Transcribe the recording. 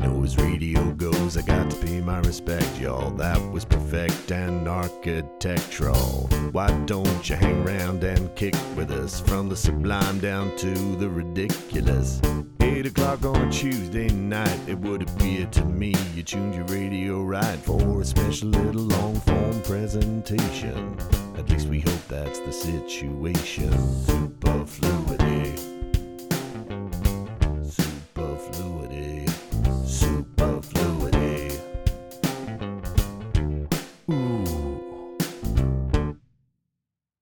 know as radio goes, I got to pay my respect, y'all. That was perfect and architectural. Why don't you hang around and kick with us, from the sublime down to the ridiculous? 8 o'clock on Tuesday night, it would appear to me you tuned your radio right for a special little long-form presentation. At least we hope that's the situation. Superfluous.